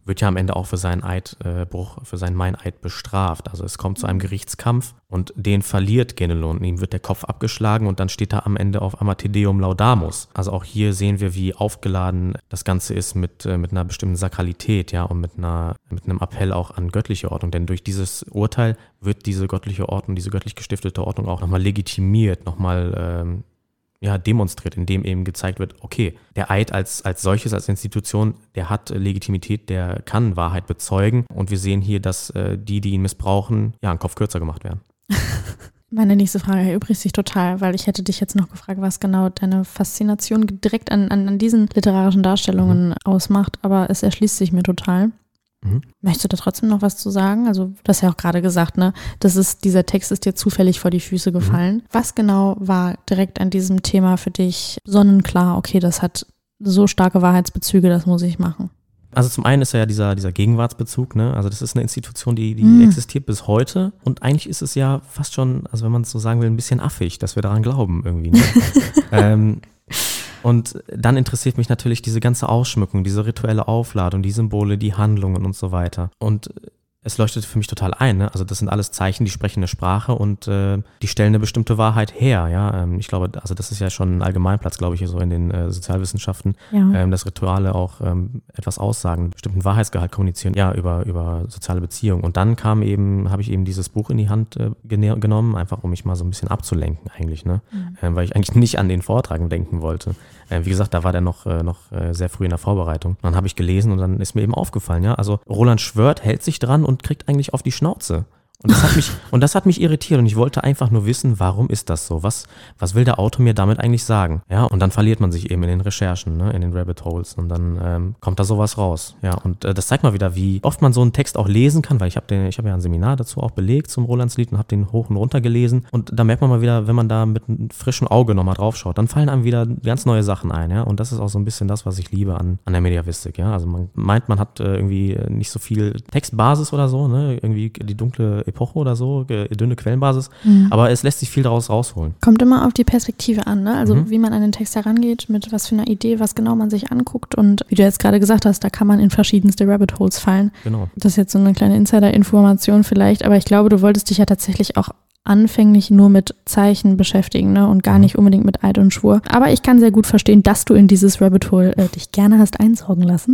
Speaker 6: wird ja am Ende auch für seinen Eidbruch, für seinen Meineid bestraft. Also es kommt zu einem Gerichtskampf und den verliert Ganelon. Ihm wird der Kopf abgeschlagen und dann steht da am Ende auf einmal Te Deum Laudamus. Also auch hier sehen wir, wie aufgeladen das Ganze ist mit, mit einer bestimmten Sakralität, ja, und mit einer, mit einem Appell auch an göttliche Ordnung. Denn durch dieses Urteil wird diese göttliche Ordnung, diese göttlich gestiftete Ordnung auch nochmal legitimiert, nochmal ähm, ja, demonstriert, indem eben gezeigt wird, okay, der Eid als, als solches, als Institution, der hat Legitimität, der kann Wahrheit bezeugen. Und wir sehen hier, dass äh, die, die ihn missbrauchen, ja, einen Kopf kürzer gemacht werden.
Speaker 5: Meine nächste Frage erübrigt sich total, weil ich hätte dich jetzt noch gefragt, was genau deine Faszination direkt an, an, an diesen literarischen Darstellungen mhm. ausmacht, aber es erschließt sich mir total. Mhm. Möchtest du da trotzdem noch was zu sagen? Also du hast ja auch gerade gesagt, ne, das ist, dieser Text ist dir zufällig vor die Füße gefallen. Mhm. Was genau war direkt an diesem Thema für dich sonnenklar? Okay, das hat so starke Wahrheitsbezüge, das muss ich machen.
Speaker 6: Also zum einen ist ja dieser, dieser Gegenwartsbezug, ne? Also das ist eine Institution, die, die mhm. existiert bis heute und eigentlich ist es ja fast schon, also wenn man es so sagen will, ein bisschen affig, dass wir daran glauben irgendwie. Ne? ähm, Und dann interessiert mich natürlich diese ganze Ausschmückung, diese rituelle Aufladung, die Symbole, die Handlungen und so weiter. Und es leuchtet für mich total ein, ne? Also das sind alles Zeichen, die sprechen eine Sprache und äh, die stellen eine bestimmte Wahrheit her, ja. Ähm, ich glaube, also das ist ja schon ein Allgemeinplatz, glaube ich, so in den äh, Sozialwissenschaften, ja. ähm, dass Rituale auch ähm, etwas aussagen, einen bestimmten Wahrheitsgehalt kommunizieren, ja, über, über soziale Beziehungen. Und dann kam eben, habe ich eben dieses Buch in die Hand äh, gene- genommen, einfach um mich mal so ein bisschen abzulenken eigentlich, ne? Mhm. Ähm, weil ich eigentlich nicht an den Vortrag denken wollte. Äh, wie gesagt, da war der noch, äh, noch äh, sehr früh in der Vorbereitung. Dann habe ich gelesen und dann ist mir eben aufgefallen, ja, also Roland Schwört hält sich dran und kriegt eigentlich auf die Schnauze. Und das hat mich, und das hat mich irritiert und ich wollte einfach nur wissen, warum ist das so? Was, was will der Autor mir damit eigentlich sagen? Ja, und dann verliert man sich eben in den Recherchen, ne, in den Rabbit Holes und dann ähm, kommt da sowas raus. Ja, und äh, das zeigt mal wieder, wie oft man so einen Text auch lesen kann, weil ich habe den, ich habe ja ein Seminar dazu auch belegt zum Rolandslied und habe den hoch und runter gelesen und da merkt man mal wieder, wenn man da mit einem frischen Auge nochmal drauf schaut, dann fallen einem wieder ganz neue Sachen ein, ja, und das ist auch so ein bisschen das, was ich liebe an, an der Mediavistik, ja, also man meint, man hat äh, irgendwie nicht so viel Textbasis oder so, ne, irgendwie die dunkle Epoche oder so, dünne Quellenbasis, mhm. aber es lässt sich viel daraus rausholen.
Speaker 5: Kommt immer auf die Perspektive an, ne? Also
Speaker 6: Mhm.
Speaker 5: wie man an den Text herangeht, mit was für einer Idee, was genau man sich anguckt und wie du jetzt gerade gesagt hast, da kann man in verschiedenste Rabbit Holes fallen.
Speaker 6: Genau.
Speaker 5: Das ist jetzt so eine kleine Insider-Information vielleicht, aber ich glaube, du wolltest dich ja tatsächlich auch anfänglich nur mit Zeichen beschäftigen, ne? Und gar
Speaker 6: Mhm.
Speaker 5: nicht unbedingt mit Eid und Schwur. Aber ich kann sehr gut verstehen, dass du in dieses Rabbit Hole äh, dich gerne hast einsaugen lassen.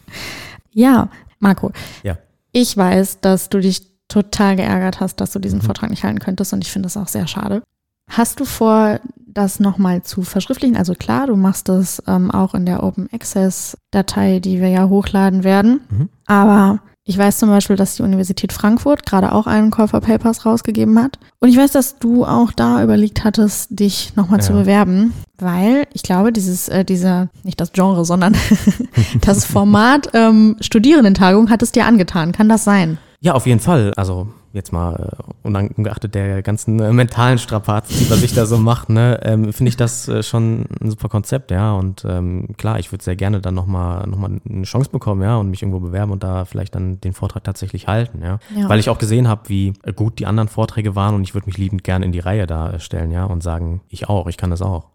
Speaker 5: Ja, Marco.
Speaker 6: Ja.
Speaker 5: Ich weiß, dass du dich total geärgert hast, dass du diesen
Speaker 6: Mhm.
Speaker 5: Vortrag nicht halten könntest und ich finde das auch sehr schade. Hast du vor, das nochmal zu verschriftlichen? Also klar, du machst das ähm, auch in der Open Access Datei, die wir ja hochladen werden,
Speaker 6: Mhm.
Speaker 5: aber ich weiß zum Beispiel, dass die Universität Frankfurt gerade auch einen Call for Papers rausgegeben hat. Und ich weiß, dass du auch da überlegt hattest, dich nochmal
Speaker 6: Ja.
Speaker 5: zu bewerben, weil ich glaube, dieses, äh, dieser, nicht das Genre, sondern das Format ähm, Studierendentagung hat es dir angetan. Kann das sein?
Speaker 6: Ja, auf jeden Fall. Also jetzt mal äh, ungeachtet der ganzen äh, mentalen Strapazen, die man sich da so macht, ne, ähm, finde ich das äh, schon ein super Konzept, ja. Und ähm, klar, ich würde sehr gerne dann nochmal noch mal eine Chance bekommen, ja, und mich irgendwo bewerben und da vielleicht dann den Vortrag tatsächlich halten, ja.
Speaker 5: Ja.
Speaker 6: Weil ich auch gesehen habe, wie äh, gut die anderen Vorträge waren und ich würde mich liebend gerne in die Reihe da äh, stellen, ja, und sagen, ich auch, ich kann das auch.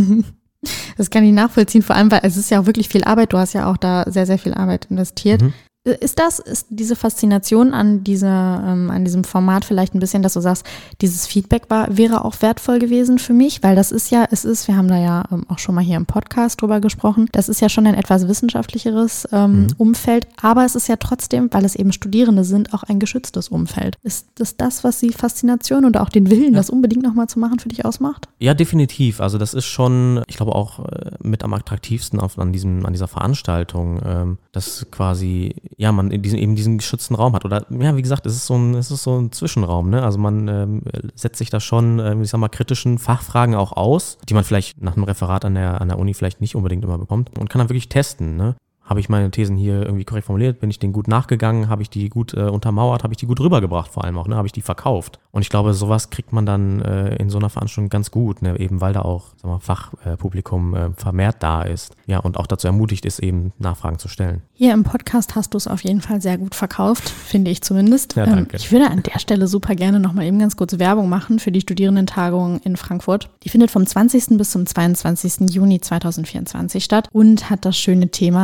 Speaker 5: Das kann ich nachvollziehen, vor allem, weil es ist ja auch wirklich viel Arbeit. Du hast ja auch da sehr, sehr viel Arbeit investiert.
Speaker 6: Mhm.
Speaker 5: Ist das, ist diese Faszination an dieser, ähm, an diesem Format vielleicht ein bisschen, dass du sagst, dieses Feedback war, wäre auch wertvoll gewesen für mich? Weil das ist ja, es ist, wir haben da ja ähm, auch schon mal hier im Podcast drüber gesprochen, das ist ja schon ein etwas wissenschaftlicheres ähm,
Speaker 6: Mhm.
Speaker 5: Umfeld, aber es ist ja trotzdem, weil es eben Studierende sind, auch ein geschütztes Umfeld. Ist das das, was die Faszination und auch den Willen,
Speaker 6: Ja.
Speaker 5: das unbedingt nochmal zu machen, für dich ausmacht?
Speaker 6: Ja, definitiv. Also das ist schon, ich glaube auch äh, mit am attraktivsten auf, an, diesem, an dieser Veranstaltung, ähm, dass quasi, ja, man in diesem, eben diesen geschützten Raum hat. Oder ja, wie gesagt, es ist so ein, es ist so ein Zwischenraum, ne? Also man ähm, setzt sich da schon, ähm, ich sag mal, kritischen Fachfragen auch aus, die man vielleicht nach einem Referat an der, an der Uni vielleicht nicht unbedingt immer bekommt und kann dann wirklich testen, ne? Habe ich meine Thesen hier irgendwie korrekt formuliert? Bin ich denen gut nachgegangen? Habe ich die gut äh, untermauert? Habe ich die gut rübergebracht vor allem auch? Ne? Habe ich die verkauft? Und ich glaube, sowas kriegt man dann äh, in so einer Veranstaltung ganz gut, ne? Eben weil da auch sag mal, Fachpublikum äh, vermehrt da ist. Ja, und auch dazu ermutigt ist, eben Nachfragen zu stellen.
Speaker 5: Hier im Podcast hast du es auf jeden Fall sehr gut verkauft, finde ich zumindest.
Speaker 6: Ja,
Speaker 5: ähm,
Speaker 6: danke.
Speaker 5: ich würde an der Stelle super gerne nochmal eben ganz kurz Werbung machen für die Studierendentagung in Frankfurt. Die findet vom zwanzigsten bis zum zweiundzwanzigsten Juni zweitausendvierundzwanzig statt und hat das schöne Thema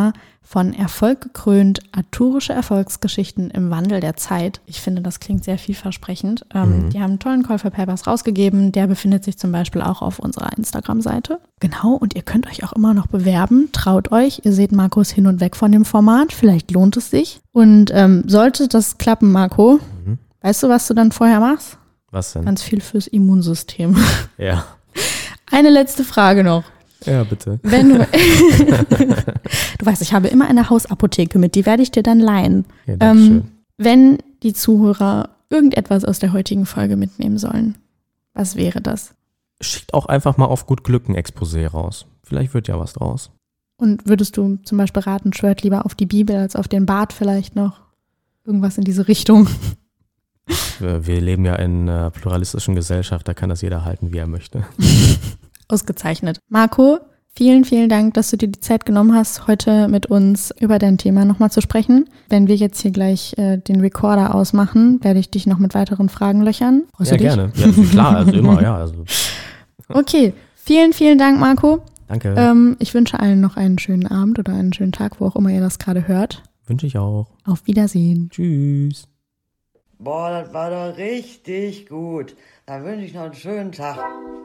Speaker 5: von Erfolg gekrönt, arturische Erfolgsgeschichten im Wandel der Zeit. Ich finde, das klingt sehr vielversprechend. Ähm,
Speaker 6: Mhm.
Speaker 5: Die haben einen tollen Call for Papers rausgegeben. Der befindet sich zum Beispiel auch auf unserer Instagram-Seite. Genau, und ihr könnt euch auch immer noch bewerben. Traut euch. Ihr seht Markus hin und weg von dem Format. Vielleicht lohnt es sich. Und ähm, sollte das klappen, Marco,
Speaker 6: Mhm.
Speaker 5: weißt du, was du dann vorher machst?
Speaker 6: Was denn?
Speaker 5: Ganz viel fürs Immunsystem.
Speaker 6: Ja.
Speaker 5: Eine letzte Frage noch.
Speaker 6: Ja, bitte.
Speaker 5: Wenn du, du weißt, ich habe immer eine Hausapotheke mit, die werde ich dir dann leihen.
Speaker 6: Ja, danke schön.
Speaker 5: Ähm, wenn die Zuhörer irgendetwas aus der heutigen Folge mitnehmen sollen, was wäre das?
Speaker 6: Schickt auch einfach mal auf gut Glück ein Exposé raus. Vielleicht wird ja was draus.
Speaker 5: Und würdest du zum Beispiel raten, schwört lieber auf die Bibel als auf den Bart vielleicht noch? Irgendwas in diese Richtung?
Speaker 6: Wir wir leben ja in einer pluralistischen Gesellschaft, da kann das jeder halten, wie er möchte.
Speaker 5: Ausgezeichnet. Marco, vielen, vielen Dank, dass du dir die Zeit genommen hast, heute mit uns über dein Thema nochmal zu sprechen. Wenn wir jetzt hier gleich äh, den Recorder ausmachen, werde ich dich noch mit weiteren Fragen löchern. Freust
Speaker 6: Ja,
Speaker 5: du dich?
Speaker 6: gerne. Ja, klar, also immer, ja. Also,
Speaker 5: Okay, vielen, vielen Dank, Marco.
Speaker 6: danke.
Speaker 5: Ähm, ich wünsche allen noch einen schönen Abend oder einen schönen Tag, wo auch immer ihr das gerade hört.
Speaker 6: Wünsche ich auch.
Speaker 5: Auf Wiedersehen.
Speaker 6: Tschüss.
Speaker 1: Boah, das war doch richtig gut. Dann wünsche ich noch einen schönen Tag.